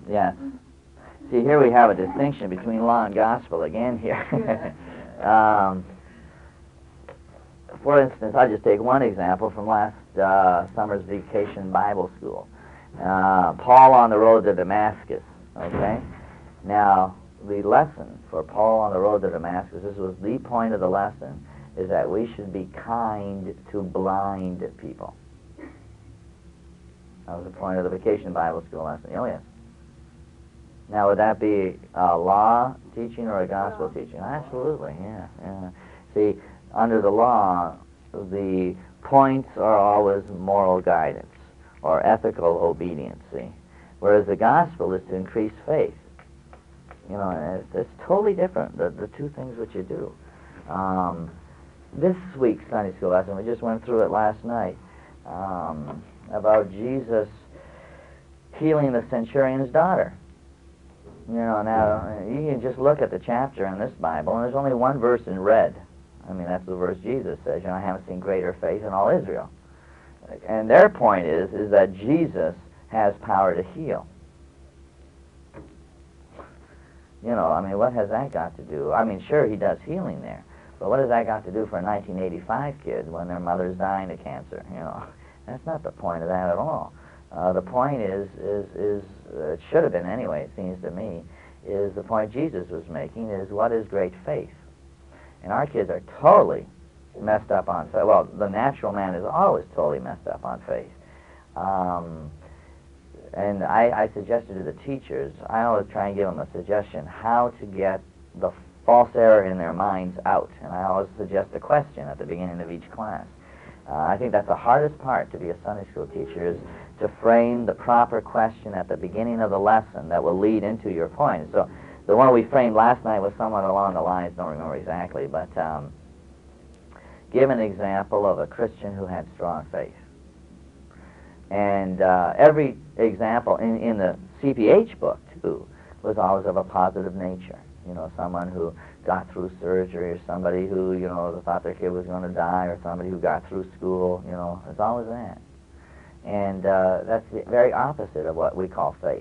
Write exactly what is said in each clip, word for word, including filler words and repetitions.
Yeah. See, here we have a distinction between law and gospel again here. um, for instance, I'll just take one example from last uh, summer's vacation Bible school. Uh, Paul on the road to Damascus, okay? Now, the lesson for Paul on the road to Damascus, this was the point of the lesson, is that we should be kind to blind people. That was the point of the vacation Bible school lesson. Oh, yes. Now, would that be a law teaching or a gospel teaching? Absolutely, yeah, yeah. See, under the law, the points are always moral guidance or ethical obedience, see? Whereas the gospel is to increase faith. You know, and it's, it's totally different, the, the two things which you do. Um, this week's Sunday school lesson, we just went through it last night, um, about Jesus healing the centurion's daughter. You know, now, you can just look at the chapter in this Bible, and there's only one verse in red. I mean, that's the verse Jesus says, you know, I haven't seen greater faith in all Israel. And their point is, is that Jesus has power to heal. You know, I mean, what has that got to do? I mean, sure, he does healing there, but what has that got to do for a nineteen eighty-five kid when their mother's dying of cancer? You know, that's not the point of that at all. Uh, the point is, is, is uh, it should have been anyway, it seems to me, is the point Jesus was making is what is great faith? And our kids are totally messed up on faith. Well, the natural man is always totally messed up on faith. Um, and I, I suggested to the teachers, I always try and give them a suggestion how to get the false error in their minds out. And I always suggest a question at the beginning of each class. Uh, I think that's the hardest part to be a Sunday school teacher, is to frame the proper question at the beginning of the lesson that will lead into your point. So the one we framed last night was somewhat along the lines, don't remember exactly, but um, give an example of a Christian who had strong faith. And uh, every example in, in the C P H book, too, was always of a positive nature. You know, someone who got through surgery, or somebody who, you know, thought their kid was going to die, or somebody who got through school, you know, it's always that. And uh, that's the very opposite of what we call faith.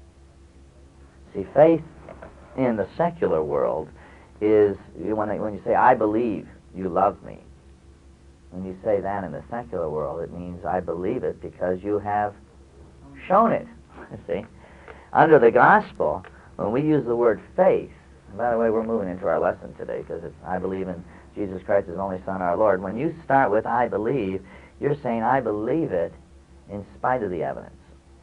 See, faith in the secular world is, when, they, when you say, I believe you love me, when you say that in the secular world, it means I believe it because you have shown it, see? Under the gospel, when we use the word faith, and by the way, we're moving into our lesson today because it's I believe in Jesus Christ, his only Son, our Lord. When you start with I believe, you're saying I believe it in spite of the evidence.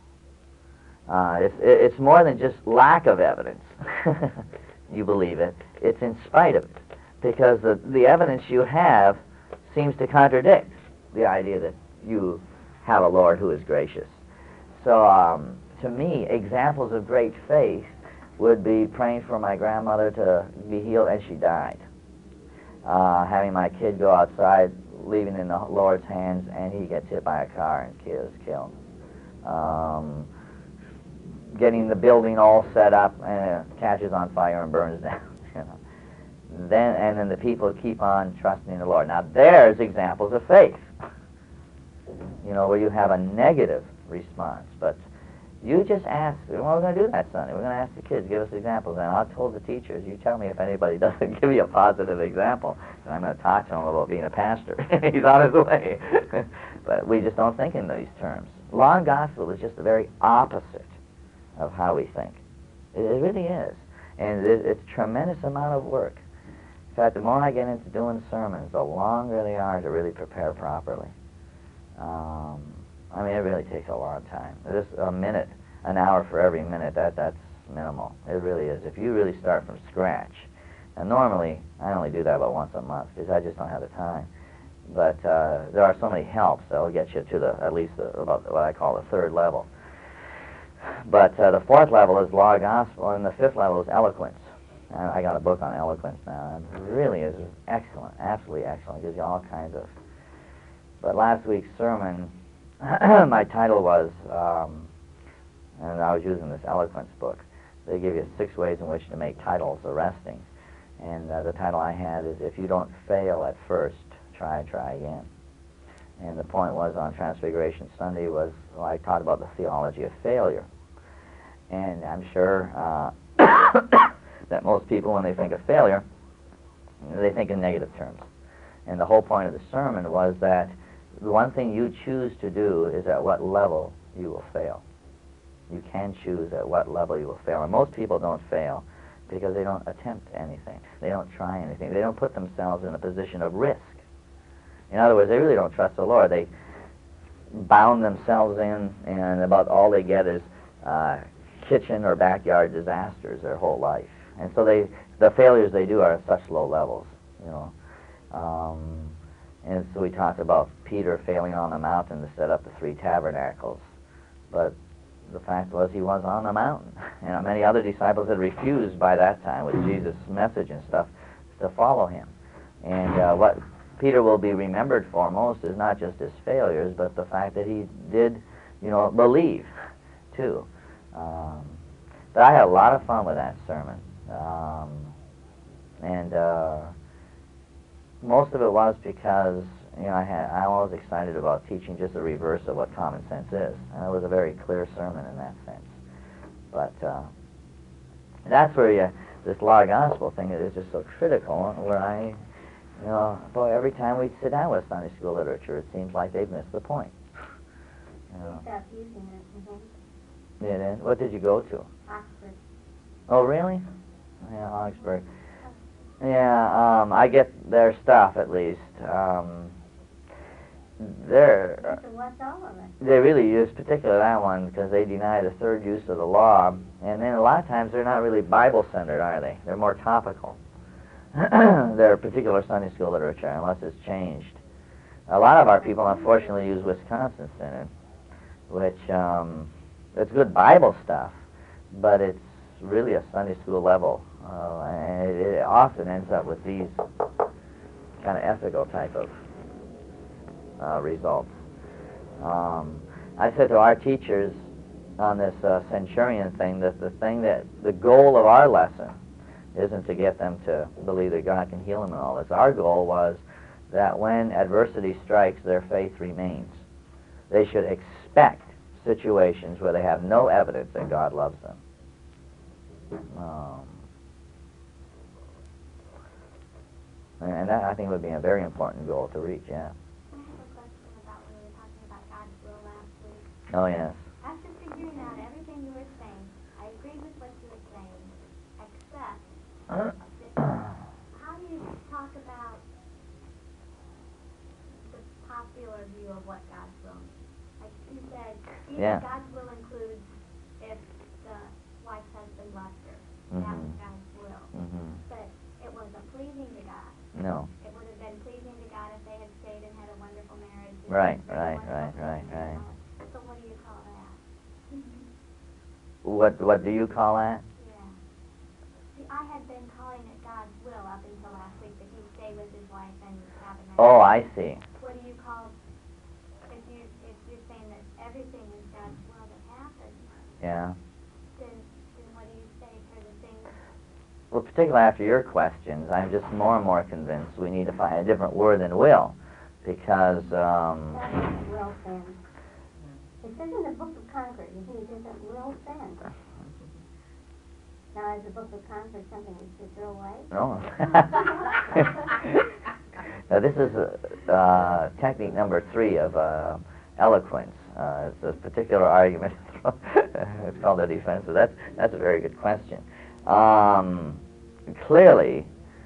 Uh, it's, it's more than just lack of evidence. You believe it. It's in spite of it. Because the, the evidence you have seems to contradict the idea that you have a Lord who is gracious. So, um, to me, examples of great faith would be praying for my grandmother to be healed and she died. Uh, having my kid go outside, leaving in the Lord's hands, and he gets hit by a car and is killed. Um, getting the building all set up and it catches on fire and burns down. You know. Then and then the people keep on trusting in the Lord. Now there's examples of faith. You know, where you have a negative response, but you just ask. Well, we're going to do that Sunday. We're going to ask the kids, give us examples. And I told the teachers, you tell me if anybody doesn't give you a positive example, and I'm going to talk to them about being a pastor. He's on his way. But we just don't think in these terms. Law and gospel is just the very opposite of how we think. It, it really is. And it, it's a tremendous amount of work. In fact, the more I get into doing sermons, the longer they are to really prepare properly. Um, I mean, it really takes a long time. Just a minute, an hour for every minute, that that's minimal. It really is. If you really start from scratch, and normally I only do that about once a month because I just don't have the time. But uh, there are so many helps that will get you to the at least the, about what I call the third level. But uh, the fourth level is law of gospel, and the fifth level is eloquence. And I got a book on eloquence now, and it really is excellent, absolutely excellent. It gives you all kinds of. But last week's sermon, my title was, um, and I was using this eloquence book. They give you six ways in which to make titles arresting. And uh, the title I had is, If You Don't Fail at First, Try, Try Again. And the point was on Transfiguration Sunday was, well, I taught about the theology of failure. And I'm sure uh, that most people, when they think of failure, they think in negative terms. And the whole point of the sermon was that the one thing you choose to do is at what level you will fail. You can choose at what level you will fail. And most people don't fail because they don't attempt anything. They don't try anything. They don't put themselves in a position of risk. In other words, they really don't trust the Lord. They bound themselves in, and about all they get is uh, kitchen or backyard disasters their whole life. And so they, the failures they do are at such low levels, you know. Um, and so we talked about Peter failing on the mountain to set up the three tabernacles. But the fact was he was on the mountain. And many other disciples had refused by that time with Jesus' message and stuff to follow him. And uh, what Peter will be remembered for most is not just his failures, but the fact that he did, you know, believe, too. Um, but I had a lot of fun with that sermon. Um, and uh, most of it was because, you know, I had, I'm always excited about teaching just the reverse of what common sense is. And it was a very clear sermon in that sense. But uh, that's where you, this law gospel thing is just so critical, where I, you know, boy, every time we sit down with Sunday school literature, it seems like they've missed the point. You know. They stopped using it, I think. Yeah, then, what did you go to? Oxford. Oh, really? Yeah, Augsburg. Yeah, um, I get their stuff, at least. Um, they're, So what's all of it? they really use, particularly that one, because they deny the third use of the law. And then a lot of times they're not really Bible-centered, are they? They're more topical. They're particular Sunday school literature, unless it's changed. A lot of our people, unfortunately, use Wisconsin Synod, which, um, it's good Bible stuff, but it's really a Sunday school level. Uh, and it, it often ends up with these kind of ethical type of uh, results. Um, I said to our teachers on this uh, centurion thing that the thing that the goal of our lesson isn't to get them to believe that God can heal them and all this. Our goal was that when adversity strikes, their faith remains. They should expect situations where they have no evidence that God loves them. Um, and that, I think, would be a very important goal to reach, yeah. I have a question about when we were talking about God's will last week. Oh, yes. After figuring out everything you were saying, I agreed with what you were saying, except that, how do you talk about the popular view of what God's will is? Like you said, even Yeah. God's will includes if the wife's husband left her. Mm-hmm. That was God's will. Mm-hmm. But it wasn't pleasing to God. No. It would have been pleasing to God if they had stayed and had a wonderful marriage. and Right, had a right, wonderful right, right, family and right. all that. So what do you call that? What What do you call that? Yeah. See, I had been calling it God's will up until last week that he stay with his wife and have a marriage. Oh, I see. What do you call if you if you're saying that everything is God's will that happens? Yeah. Then then what do you say for the things? Well, particularly after your questions, I'm just more and more convinced we need to find a different word than will, because um, That isn't will sin. It says in the Book of Concord, you think it isn't will sin. Now, is the Book of Concord something we should throw away? no. Now, this is uh, uh, technique number three of uh, eloquence. Uh, it's a particular argument. It's called a defense. So that's that's a very good question. Um, clearly,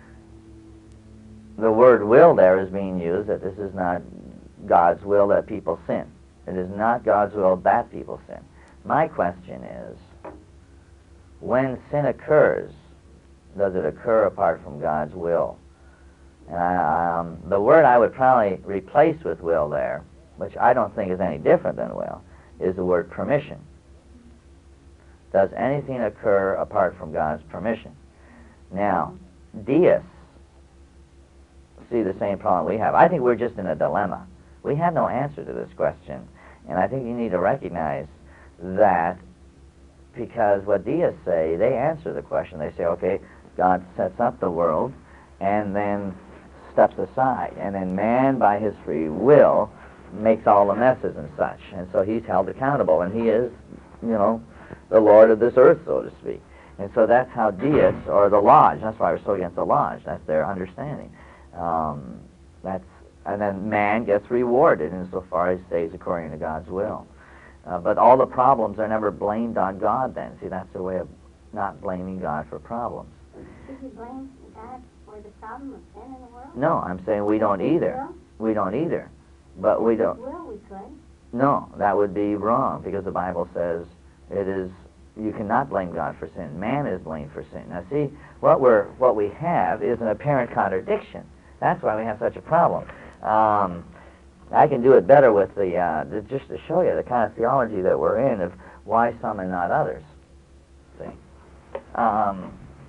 the word will there is being used that this is not God's will that people sin. It is not God's will that people sin. My question is, when sin occurs, does it occur apart from God's will? And I, um, the word I would probably replace with will there, which I don't think is any different than will, is the word permission. Does anything occur apart from God's permission? Now, deists see the same problem we have. I think we're just in a dilemma. We have no answer to this question, and I think you need to recognize that, because what deists say, they answer the question. They say, okay, God sets up the world and then steps aside, and then man, by his free will, makes all the messes and such, and so he's held accountable, and he is, you know, the Lord of this earth, so to speak. And so that's how deists, or the Lodge, that's why we're so against the Lodge, that's their understanding. Um, that's, and then man gets rewarded insofar as he stays according to God's will. Uh, but all the problems are never blamed on God then. See, that's the way of not blaming God for problems. Should you blame God for the problem of sin in the world? No, I'm saying we don't either. We don't either. But we don't. Well, we could. No, that would be wrong, because the Bible says it is, you cannot blame God for sin. Man is blamed for sin. Now see, what we're what we have is an apparent contradiction. That's why we have such a problem. Um, I can do it better with the, uh, the just to show you the kind of theology that we're in of why some and not others. See, um,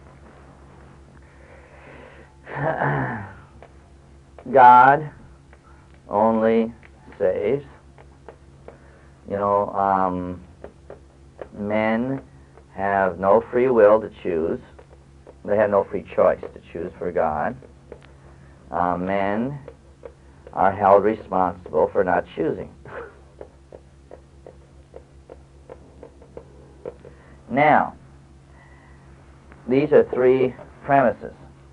God only saves. You know, um, men have no free will to choose. They have no free choice to choose for God. Uh, men are held responsible for not choosing. Now, these are three premises.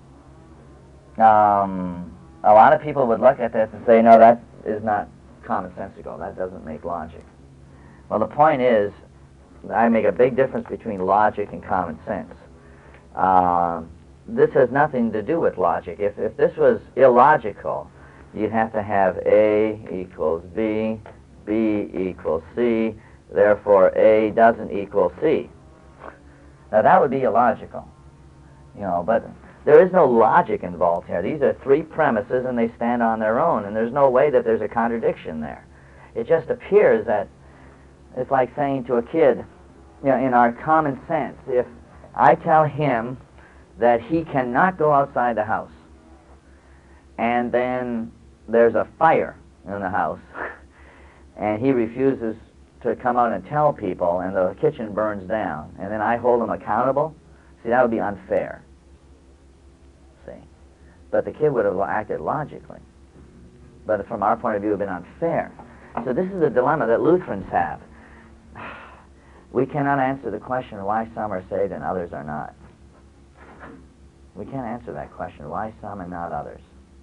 Um, a lot of people would look at this and say, no, that is not commonsensical. That doesn't make logic. Well, the point is, I make a big difference between logic and common sense. Uh, this has nothing to do with logic. If, if this was illogical, you'd have to have A equals B, B equals C, therefore A doesn't equal C. Now that would be illogical, you know, but there is no logic involved here. These are three premises and they stand on their own, and there's no way that there's a contradiction there. It just appears that it's like saying to a kid, you know, in our common sense, if I tell him that he cannot go outside the house, and then there's a fire in the house, and he refuses to come out and tell people, and the kitchen burns down, and then I hold him accountable, see, that would be unfair. See? But the kid would have acted logically. But from our point of view, it would have been unfair. So this is a dilemma that Lutherans have. We cannot answer the question why some are saved and others are not. We can't answer that question, why some and not others.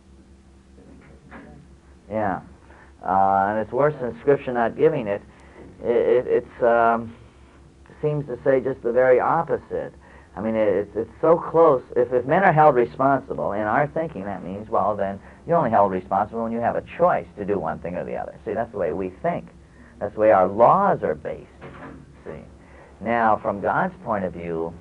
Yeah. Uh, and it's worse than Scripture not giving it. It, it it's, um, seems to say just the very opposite. I mean, it, it's, it's so close. If, if men are held responsible, in our thinking, that means, well, then you're only held responsible when you have a choice to do one thing or the other. See, that's the way we think. That's the way our laws are based. See. Now, from God's point of view,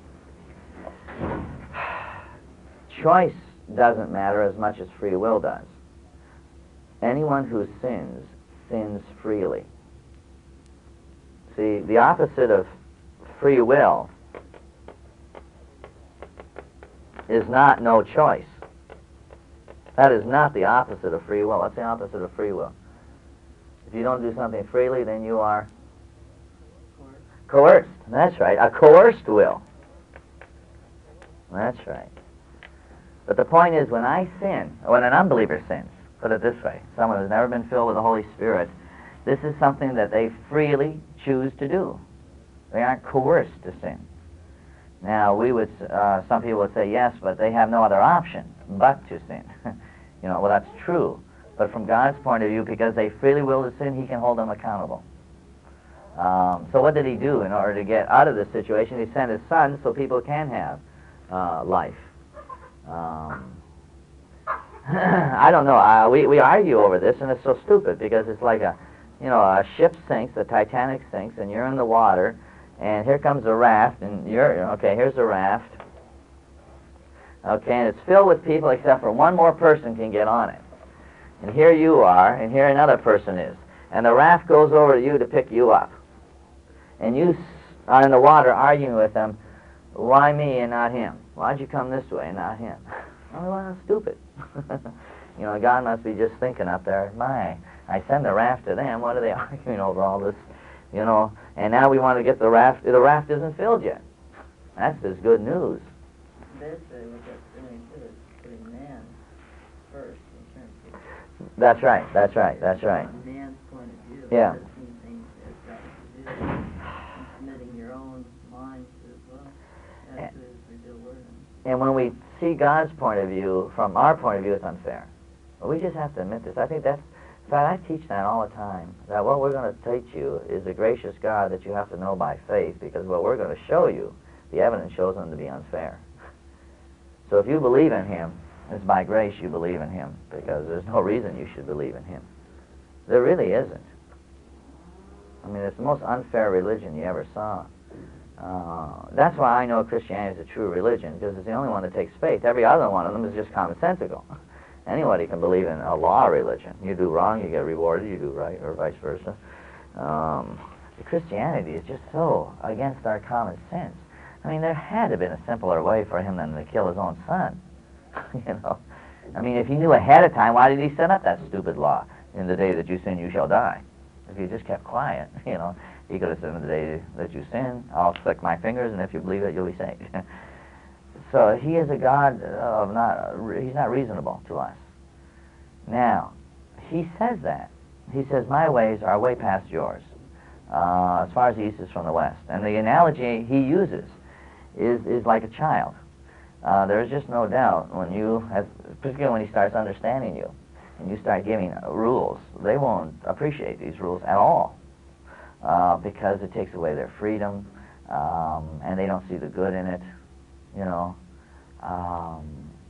choice doesn't matter as much as free will does. Anyone who sins, sins freely. See, the opposite of free will is not no choice. That is not the opposite of free will. What's the opposite of free will? If you don't do something freely, then you are coerced. That's right. A coerced will. That's right. But the point is, when I sin, when an unbeliever sins, put it this way, someone who's never been filled with the Holy Spirit, this is something that they freely choose to do. They aren't coerced to sin. Now, we would, uh, some people would say, yes, but they have no other option but to sin. You know, well, that's true. But from God's point of view, because they freely will to sin, He can hold them accountable. Um, so what did He do in order to get out of this situation? He sent His Son so people can have uh, life. Um, I don't know. Uh, we, we argue over this, and it's so stupid because it's like a, you know, a ship sinks, the Titanic sinks, and you're in the water, and here comes a raft, and you're, okay, here's a raft. Okay, and it's filled with people except for one more person can get on it. And here you are, and here another person is. And the raft goes over to you to pick you up. And you are in the water arguing with them, why me and not him? Why'd you come this way and not him? Oh, well, stupid. You know, God must be just thinking up there, my, I send the raft to them, what are they arguing over all this? You know, and now we want to get the raft, the raft isn't filled yet. That's just good news. Basically, what that's doing too is putting man first in terms of... That's right, that's right, that's right. From man's point of view, yeah. I've seen things that got to do with submitting your own and when we see God's point of view, from our point of view, it's unfair. But we just have to admit this. I think that's, in fact, I teach that all the time, that what we're going to teach you is a gracious God that you have to know by faith, because what we're going to show you, the evidence shows him to be unfair. So if you believe in him, it's by grace you believe in him, because there's no reason you should believe in him. There really isn't. I mean, it's the most unfair religion you ever saw. Uh, that's why I know Christianity is a true religion, because it's the only one that takes faith. Every other one of them is just commonsensical. Anybody can believe in a law religion. You do wrong, you get rewarded. You do right, or vice versa. Um, Christianity is just so against our common sense. I mean, there had to have been a simpler way for him than to kill his own son. You know, I mean, if he knew ahead of time, why did he set up that stupid law? In the day that you sin, you shall die. If he just kept quiet, you know, he could have said, in the day that you sin, I'll flick my fingers, and if you believe it, you'll be saved. So he is a God of not, he's not reasonable to us. Now, he says that. He says, my ways are way past yours, uh, as far as the east is from the west. And the analogy he uses is, is like a child. Uh, there's just no doubt when you, have, particularly when he starts understanding you, and you start giving rules, they won't appreciate these rules at all, uh, because it takes away their freedom, um, and they don't see the good in it, you know. Um,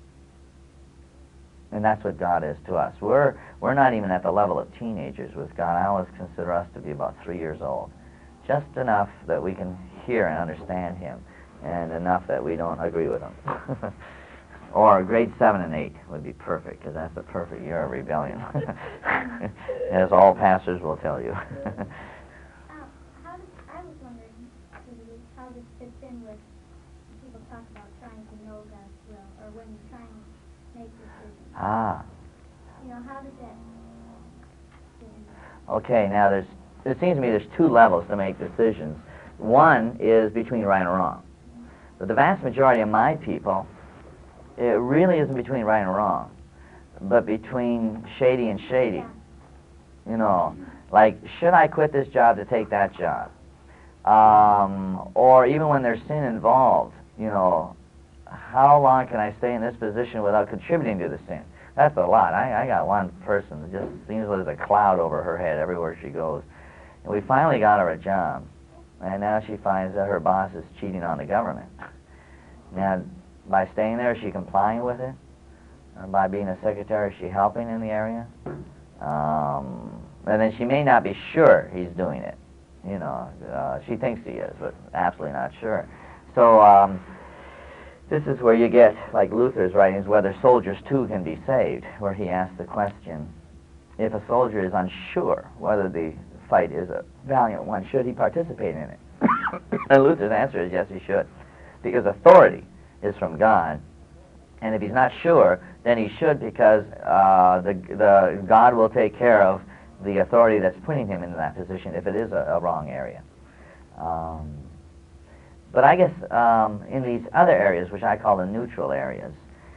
and that's what God is to us. We're, we're not even at the level of teenagers with God. I always consider us to be about three years old, just enough that we can hear and understand him, and enough that we don't agree with him. Or grade seven and eight would be perfect, because that's the perfect year of rebellion, as all pastors will tell you. uh, how does, I was wondering how this fits in with people talk about trying to know God's will, or when you're trying to make decisions. Ah. You know, how does that fit in? Okay, now there's, it seems to me there's two levels to make decisions. One is between right and wrong. But the vast majority of my people, it really isn't between right and wrong, but between shady and shady. You know, like, should I quit this job to take that job? Um, or even when there's sin involved, you know, how long can I stay in this position without contributing to the sin? That's a lot. I, I got one person that just seems like there's a cloud over her head everywhere she goes. And we finally got her a job, and now she finds that her boss is cheating on the government. Now, by staying there, is she complying with it? Or by being a secretary, is she helping in the area? Um, and then she may not be sure he's doing it. You know, uh, she thinks he is, but absolutely not sure. So um, this is where you get, like Luther's writings, whether soldiers too can be saved, where he asks the question, if a soldier is unsure whether the fight is a valiant one, should he participate in it? And Luther's answer is yes, he should, because authority is from God, and if he's not sure, then he should, because uh, the, the God will take care of the authority that's putting him in that position if it is a, a wrong area. Um, but I guess um, in these other areas, which I call the neutral areas,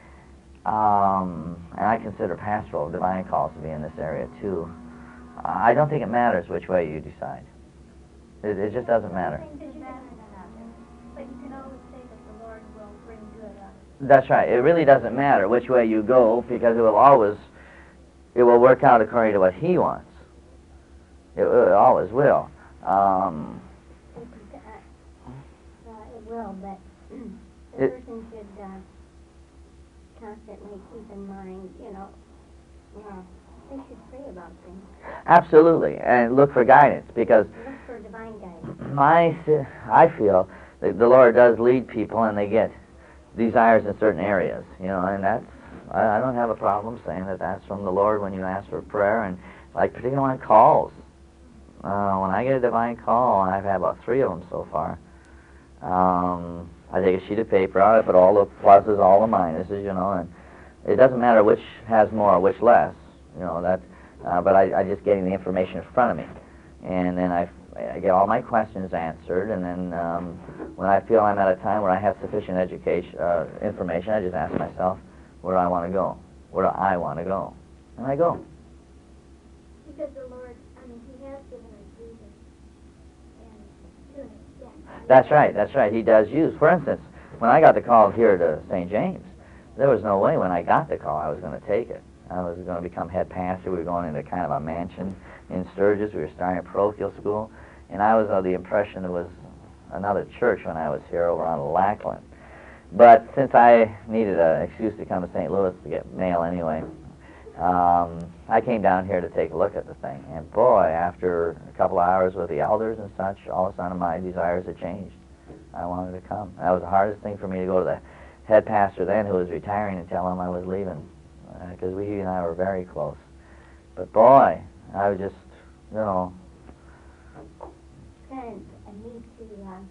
um, and I consider pastoral divine calls to be in this area too, uh, I don't think it matters which way you decide. It, it just doesn't matter. But you can always say that the Lord will bring good out of it. That's right. It really doesn't matter which way you go, because it will always, it will work out according to what he wants. It, it always will. Um, It, uh, uh, it will, but the It- person should uh, constantly keep in mind, you know, uh, they should pray about things. absolutely, and look for guidance, because Look for divine guidance. my, I feel that the Lord does lead people, and they get desires in certain areas, you know, and that's, I, I don't have a problem saying that that's from the Lord when you ask for prayer, and like particularly when calls. Uh, when I get a divine call, and I've had about three of them so far, um, I take a sheet of paper out, I put all the pluses, all the minuses, you know, and it doesn't matter which has more, which less, you know, that, uh, but I, I just getting the information in front of me. And then I, I get all my questions answered, and then um, when I feel I'm at a time where I have sufficient education, uh, information, I just ask myself, where do I want to go? Where do I want to go? And I go. Because the Lord, I mean, he has given us Jesus, and to an extent. That's right, that's right. He does use, for instance, when I got the call here to Saint James, there was no way when I got the call I was going to take it. I was going to become head pastor. We were going into kind of a mansion in Sturgis. We were starting a parochial school, and I was of the impression it was another church when I was here over on Lackland. But since I needed an excuse to come to Saint Louis to get mail anyway, um, I came down here to take a look at the thing. And boy, after a couple of hours with the elders and such, all of a sudden my desires had changed. I wanted to come. That was the hardest thing for me, to go to the head pastor then, who was retiring, and tell him I was leaving, because uh, we he and I were very close. But boy, I was just, you know. Kind of neat to, um,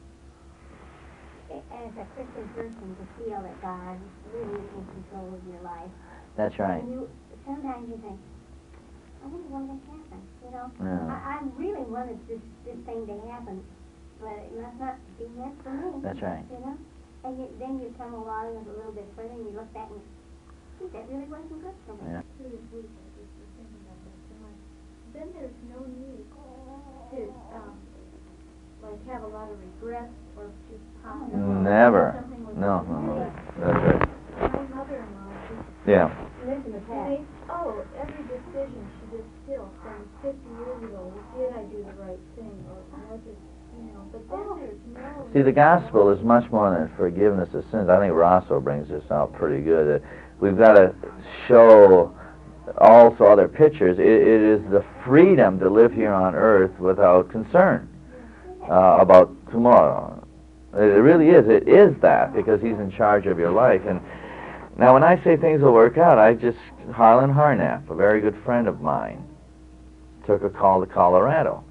as a Christian person, to feel that God really is in control of your life. That's right. And you, sometimes you think, I wonder when that happened, you know. Yeah. I, I really wanted this, this thing to happen, but it must not be meant for me. That's right. You know? And you, then you come along a little bit further and you look back and see, that really wasn't good for me. Yeah. Through this week, I just was thinking about this so much. Then there's no need to, um, like, have a lot of regrets or just ponder. Never. Something was No, no, no. made. That's right. My mother-in-law just Yeah. Live in the past. made, oh, every decision she did still from fifty years ago. Did I do the right thing, or was it, you know? But then there's no. See, the gospel is much more than forgiveness of sins. I think Rosso brings this out pretty good. That we've got to show also other pictures. It, it is the freedom to live here on earth without concern uh, about tomorrow. It really is. It is that, because he's in charge of your life. And now, when I say things will work out, I just, Harlan Harnapp, a very good friend of mine, took a call to Colorado.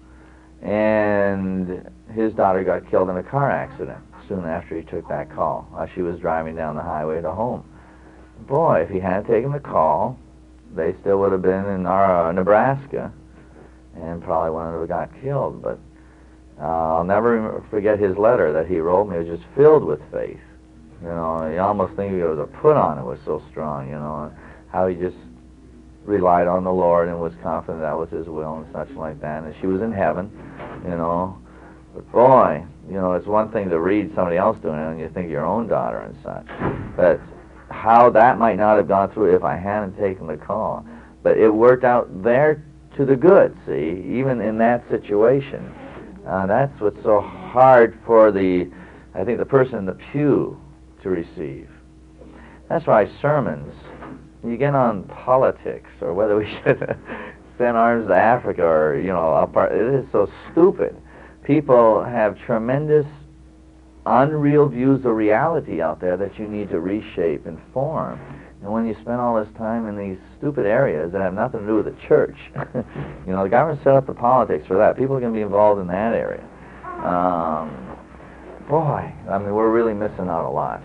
And his daughter got killed in a car accident soon after he took that call. Uh, she was driving down the highway to home. Boy, if he hadn't taken the call, they still would have been in our, uh, Nebraska, and probably wouldn't have got killed. But uh, I'll never forget his letter that he wrote me. It was just filled with faith. You know, you almost think it was a put on. It was so strong, you know, how he just relied on the Lord and was confident that was his will and such like that. And she was in heaven, you know. But boy, you know, it's one thing to read somebody else doing it and you think your own daughter and such. But how that might not have gone through if I hadn't taken the call. But it worked out there to the good, see, even in that situation. Uh, that's what's so hard for the, I think, the person in the pew to receive. That's why sermons, you get on politics or whether we should send arms to Africa or, you know, apart, it is so stupid. People have tremendous unreal views of reality out there that you need to reshape and form. And when you spend all this time in these stupid areas that have nothing to do with the church, you know, the government set up the politics for that. People are going to be involved in that area. Um, boy, I mean, we're really missing out a lot.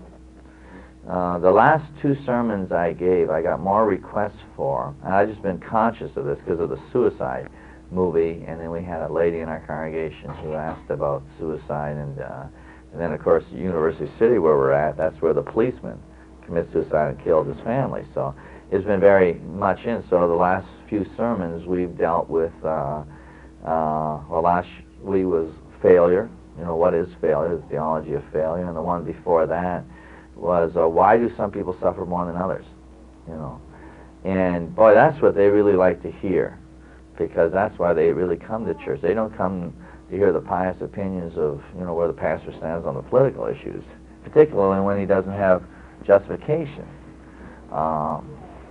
Uh, the last two sermons I gave, I got more requests for, and I've just been conscious of this because of the suicide movie, and then we had a lady in our congregation who asked about suicide, and, uh, and then, of course, University City, where we're at, that's where the policeman committed suicide and killed his family. So it's been very much in. So the last few sermons we've dealt with, uh, uh, well, last week was failure. You know, what is failure, the theology of failure, and the one before that was uh, why do some people suffer more than others, you know. And, boy, that's what they really like to hear, because that's why they really come to church. They don't come to hear the pious opinions of, you know, where the pastor stands on the political issues, particularly when he doesn't have justification. Um,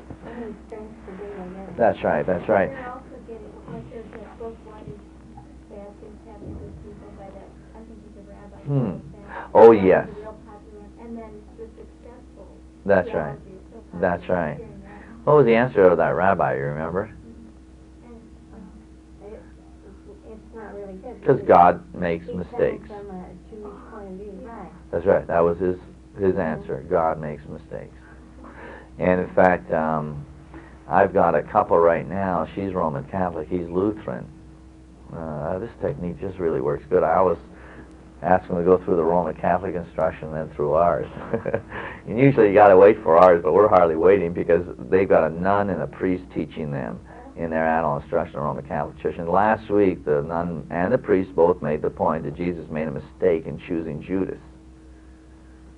that's right, that's right. They're also getting, like there's that book, Why Do Bad Things Happen to Good People, by that, I think he's a rabbi. Hmm. Oh, yes. Real popular. And then the successful. That's right. theology is so popular. That's right. Hearing that. What was the answer of that rabbi, you remember? And, um, It, it's not really good. Because God makes He's mistakes. coming from a Jewish point of view, right? That's right. That was his his answer. God makes mistakes. And in fact, um, I've got a couple right now. She's Roman Catholic. He's Lutheran. Uh, this technique just really works good. I always ask them to go through the Roman Catholic instruction and then through ours. And usually you got to wait for ours, but we're hardly waiting because they've got a nun and a priest teaching them in their adult instruction in the Roman Catholic Church. And last week, the nun and the priest both made the point that Jesus made a mistake in choosing Judas.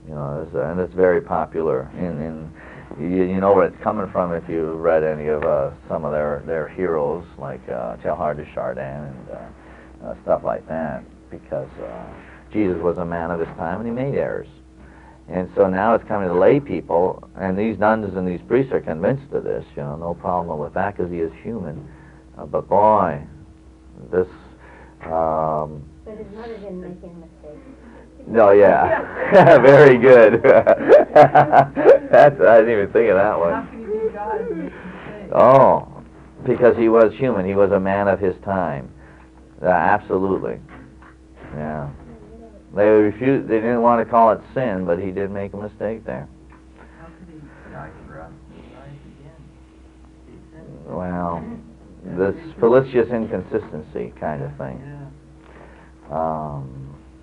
You know, it's, uh, and it's very popular. In, in you, you know where it's coming from if you read any of uh, some of their their heroes, like uh, Teilhard de Chardin and uh, uh, stuff like that, because uh, Jesus was a man of his time and he made errors. And so now it's coming to lay people, and these nuns and these priests are convinced of this. You know, no problem with that because he is human. Uh, but boy, this. Um, But his mother didn't make any mistakes. No, yeah. Very good. That's, I didn't even think of that How one. can you be God and make mistakes? Oh, because he was human. He was a man of his time. Uh, absolutely. Yeah. They refused. They didn't want to call it sin, but he did make a mistake there. How could he die for us and rise again? He sinned. Well, this fallacious inconsistency kind of thing. Yeah. Um,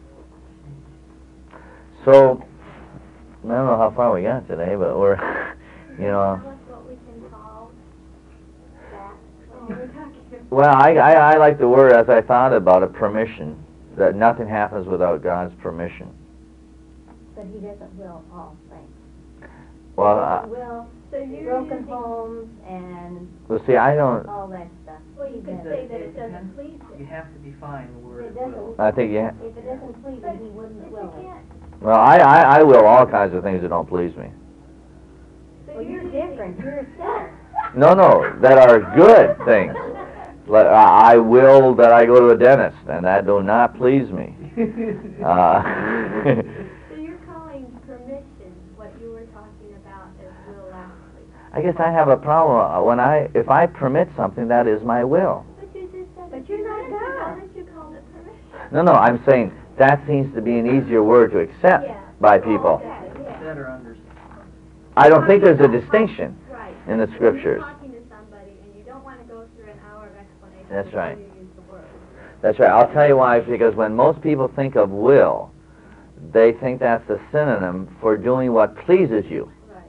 so, I don't know how far we got today, but we're, you know. Tell us what we can call that when we're talking about. Well, I, I, I like the word, as I thought about it, permission. That nothing happens without God's permission. But he doesn't will all things. Well, He I, doesn't will So you're broken using, homes and well, see, I don't. all that stuff. well, you He could does. say that it doesn't please You him. have to define the word It will. doesn't, I think yeah. if it doesn't please But him, he wouldn't but will you it. can't. Well, I, I, I will all kinds of things that don't please me. So Well, you're using- different, you're a sinner. No, no, that are good things. Like, I I will that I go to a dentist, and that do not please me. Uh, So you're calling permission what you were talking about as will actually. I guess I have a problem uh, when I if I permit something that is my will. But you just said But it you're two not minutes ago God. that you called it permission. No, no, I'm saying that seems to be an easier word to accept Yeah. by Oh, people. okay, yeah. Better understand. I don't think there's a distinction Right. in the When scriptures. you're talking to somebody and you don't want to go through an hour of explanation That's before right. you use the word. That's right. I'll tell you why. Because when most people think of will, they think that's a synonym for doing what pleases you. Right.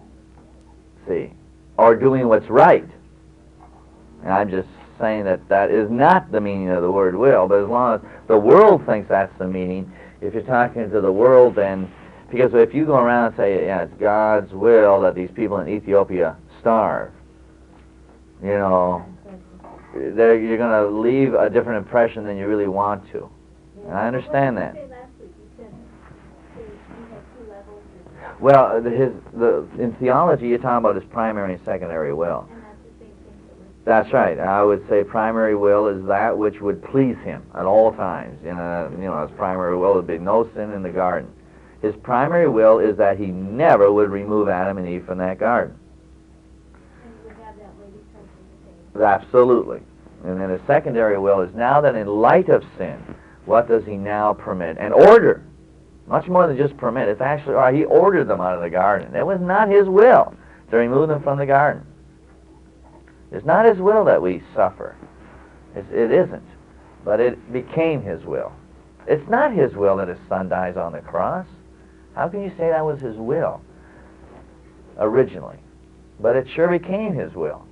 See, or doing what's right. And I'm just saying that that is not the meaning of the word will. But as long as the world thinks that's the meaning, if you're talking to the world, then because if you go around and say, yeah, it's God's will that these people in Ethiopia starve, you know, they're, you're going to leave a different impression than you really want to. And I understand What that. did you say last week? You said two, you had two levels, or- Well, the- his, the, in theology, you're talking about his primary and secondary will. and that's the same thing that we're. That's right. I would say primary will is that which would please him at all times. You know, you know, his primary will would be no sin in the garden. His primary will is that he never would remove Adam and Eve from that garden. And you would have that lady come to the table. Absolutely. And then his secondary will is now that in light of sin, what does he now permit and order? Much more than just permit. It's actually, or he ordered them out of the garden. It was not his will to remove them from the garden. It's not his will that we suffer. It's, it isn't. But it became his will. It's not his will that his son dies on the cross. How can you say that was his will originally? But it sure became his will.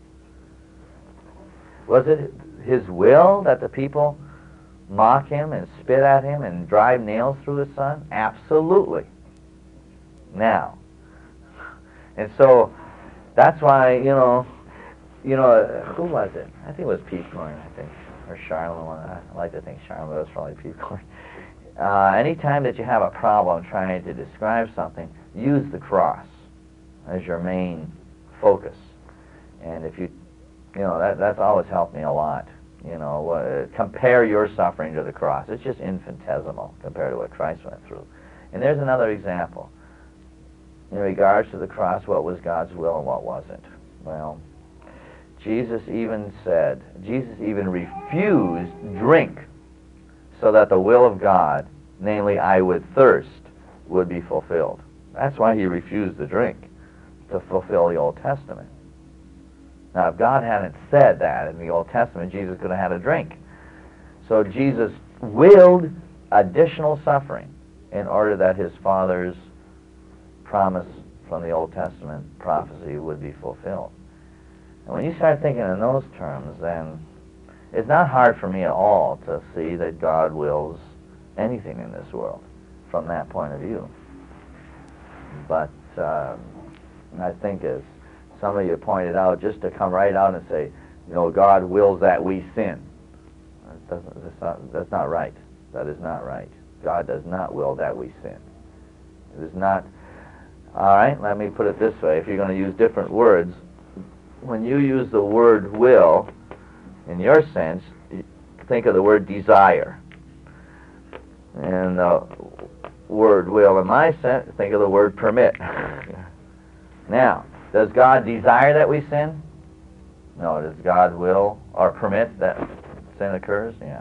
Was it his will that the people mock him and spit at him and drive nails through his son? Absolutely. Now. And so that's why, you know, you know, uh, who was it? I think it was Pete Corn, I think, or Charlemagne. I like to think Charlemagne, but it was probably Pete Corn. Uh, anytime that you have a problem trying to describe something, use the cross as your main focus. And if you, you know, that, that's always helped me a lot. You know, uh, compare your suffering to the cross. It's just infinitesimal compared to what Christ went through. And there's another example. In regards to the cross, what was God's will and what wasn't? Well, Jesus even said, Jesus even refused drink so that the will of God, namely I would thirst, would be fulfilled. That's why he refused the drink, to fulfill the Old Testament. Now, if God hadn't said that in the Old Testament, Jesus could have had a drink. So Jesus willed additional suffering in order that his Father's promise from the Old Testament prophecy would be fulfilled. And when you start thinking in those terms, then it's not hard for me at all to see that God wills anything in this world from that point of view. but um, I think, as some of you pointed out, just to come right out and say, you know, God wills that we sin. That doesn't, that's, not, that's not right. That is not right. God does not will that we sin. It is not. All right, let me put it this way. If you're going to use different words, when you use the word will, in your sense, think of the word desire. And the word will, in my sense, think of the word permit. Now, does God desire that we sin? No. Does God will or permit that sin occurs? Yeah.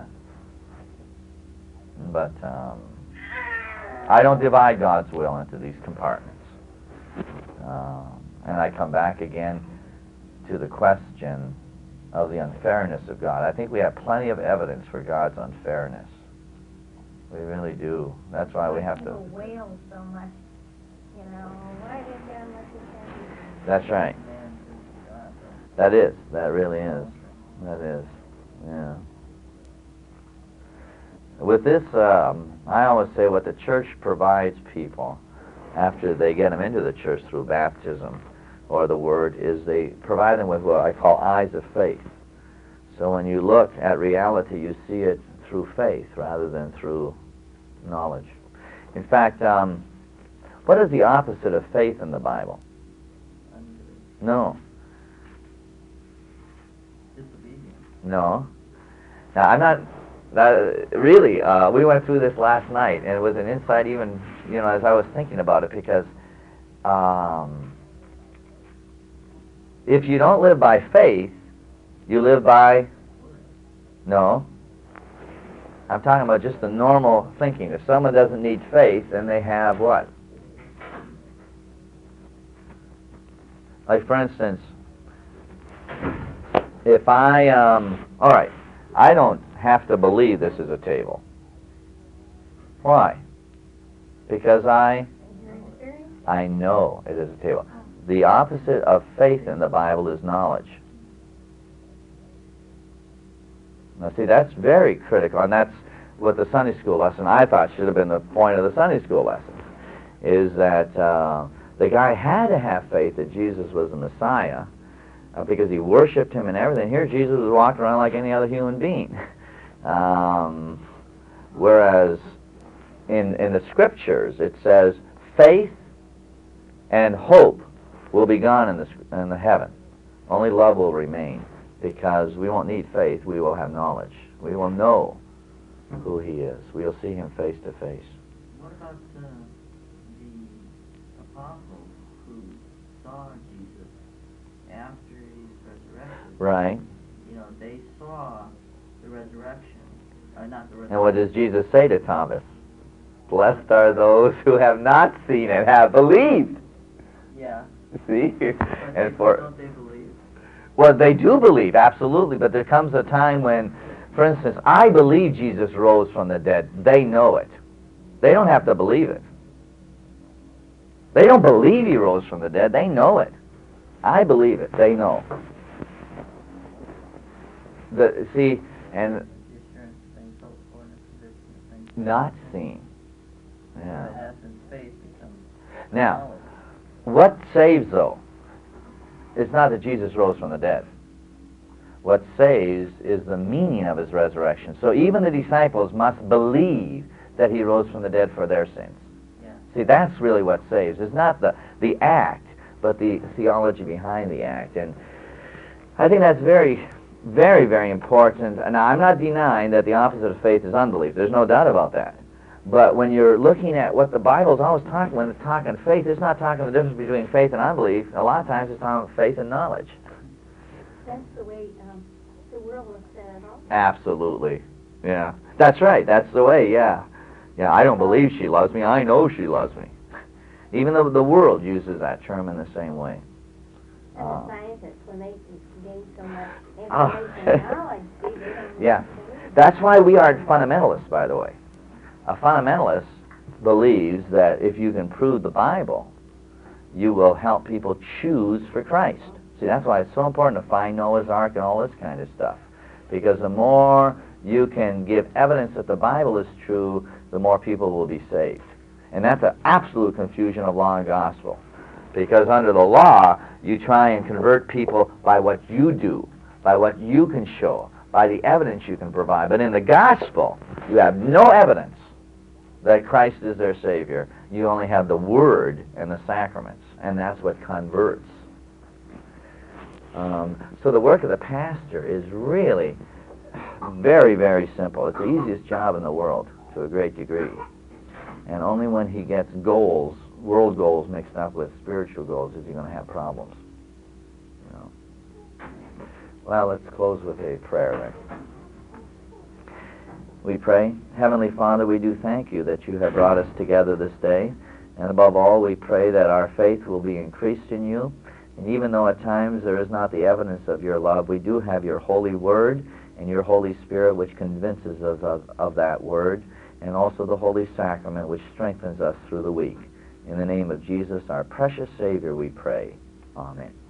But um, I don't divide God's will into these compartments. Um, and I come back again to the question of the unfairness of God. I think we have plenty of evidence for God's unfairness. We really do. That's why we have to... People wail so much, you know, why did God let this happen? That's right. That is. That really is. That is. Yeah. With this, um, I always say what the church provides people after they get them into the church through baptism or the Word is they provide them with what I call eyes of faith. So when you look at reality, you see it through faith rather than through knowledge. In fact, um, what is the opposite of faith in the Bible? No. Disobedience. No. Now, I'm not... That, really, uh, we went through this last night, and it was an insight even, you know, as I was thinking about it, because um, if you don't live by faith, you live by... No. I'm talking about just the normal thinking. If someone doesn't need faith, then they have what? Like, for instance, if I, um, all right, I don't have to believe this is a table. Why? Because I, I know it is a table. The opposite of faith in the Bible is knowledge. Now, see, that's very critical, and that's what the Sunday school lesson, I thought, should have been the point of the Sunday school lesson, is that uh, the guy had to have faith that Jesus was the Messiah uh, because he worshipped him and everything. Here, Jesus was walking around like any other human being. Um, whereas in, in the Scriptures, it says faith and hope will be gone in the, in the heaven. Only love will remain. Because we won't need faith, we will have knowledge. We will know who he is. We will see him face to face. What about uh, the apostles who saw Jesus after he's resurrected? Right. You know, they saw the resurrection. Or not the resurrection. And what does Jesus say to Thomas? Blessed are those who have not seen and have believed. Yeah. See? But And they, for don't they believe? Well, they do believe, absolutely, but there comes a time when, for instance, I believe Jesus rose from the dead. They know it. They don't have to believe it. They don't believe he rose from the dead. They know it. I believe it. They know. The, see, and The assurance of things hoped for and the conviction of things not seen. The Yeah. essence, faith becomes Now, knowledge. what saves, though? It's not that Jesus rose from the dead. What saves is the meaning of his resurrection. So even the disciples must believe that he rose from the dead for their sins. Yeah. See, that's really what saves. It's not the, the act, but the theology behind the act. And I think that's very, very, very important. And I'm not denying that the opposite of faith is unbelief. There's no doubt about that. But when you're looking at what the Bible's always talking, when it's talking faith, it's not talking the difference between faith and unbelief. A lot of times it's talking faith and knowledge. That's the way um, the world looks at it all. Absolutely. Yeah. That's right. That's the way, yeah. Yeah, I don't believe she loves me. I know she loves me. Even though the world uses that term in the same way. And Uh, the scientists, when they gain so much Ah. information and knowledge, see, they don't Yeah. believe. That's why we aren't fundamentalists, by the way. A fundamentalist believes that if you can prove the Bible, you will help people choose for Christ. See, that's why it's so important to find Noah's Ark and all this kind of stuff. Because the more you can give evidence that the Bible is true, the more people will be saved. And that's an absolute confusion of law and gospel. Because under the law, you try and convert people by what you do, by what you can show, by the evidence you can provide. But in the gospel, you have no evidence that Christ is their Savior. You only have the Word and the sacraments, and that's what converts. Um, so the work of the pastor is really very, very simple. It's the easiest job in the world to a great degree. And only when he gets goals, world goals mixed up with spiritual goals, is he going to have problems. You know. Well, let's close with a prayer then. We pray. Heavenly Father, we do thank you that you have brought us together this day. And above all, we pray that our faith will be increased in you. And even though at times there is not the evidence of your love, we do have your holy word and your Holy Spirit, which convinces us of, of that word, and also the Holy Sacrament, which strengthens us through the week. In the name of Jesus, our precious Savior, we pray. Amen.